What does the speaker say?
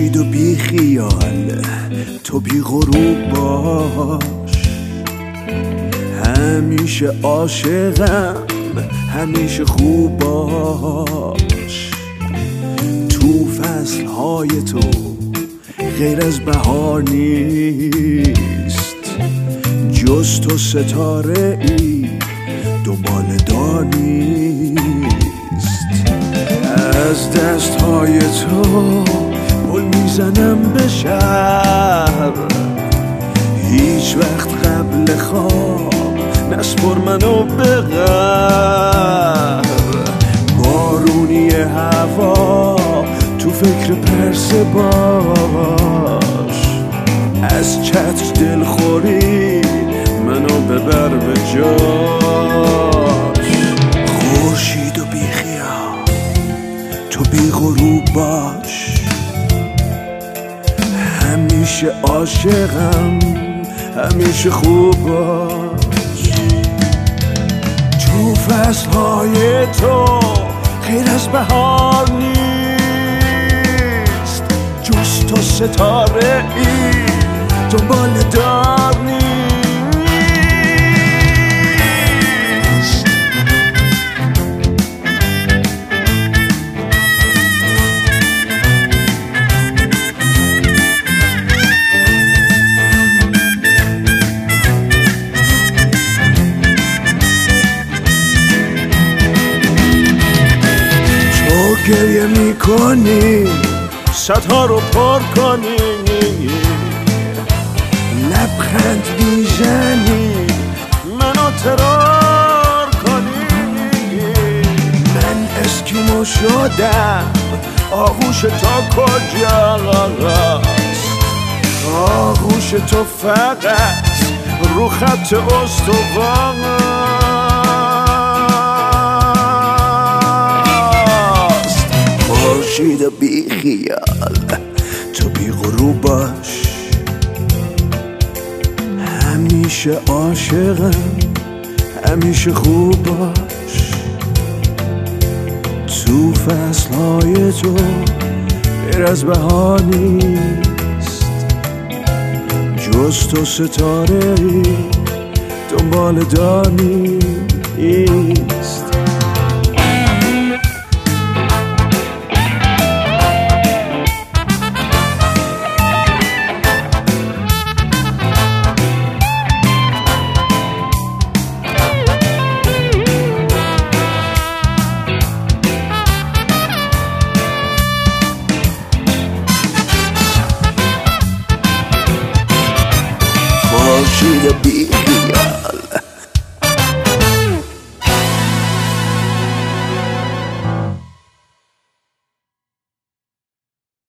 خورشید و بی خیال تو بی غروب باش، همیشه عاشقم، همیشه خوب باش. تو فصلهای تو غیر از بهار نیست، جز تو ستاره ای دنبال دار نیست. از دستهای تو پل میزنم به شهر، هیچ وقت قبل خواب نسپر منو به قهر. بارونی هوا تو فکر پرسه باش، از چتر دلخوری منو ببر به جاش. خورشید و بی خیال تو بی غروب باش، همیشه عاشقم، همیشه خوب باش. تو فصلهای تو غیر از بهار نیست، جز تو ستاره ای دنبال دار نیست. گریه میکنی صدها رو پر کنی، لبخند میزنی منو ترار کنی. من اسکیمو شدم، آغوش تا کجاست؟ آغوش تو فقط رو خط استوانه. خورشید و بی خیال تو بی غروب باش، همیشه عاشقم، همیشه خوب باش. تو فصلهای تو غیر از بهار نیست، جز تو ستاره ای دنبال دار نیست. خورشید و بی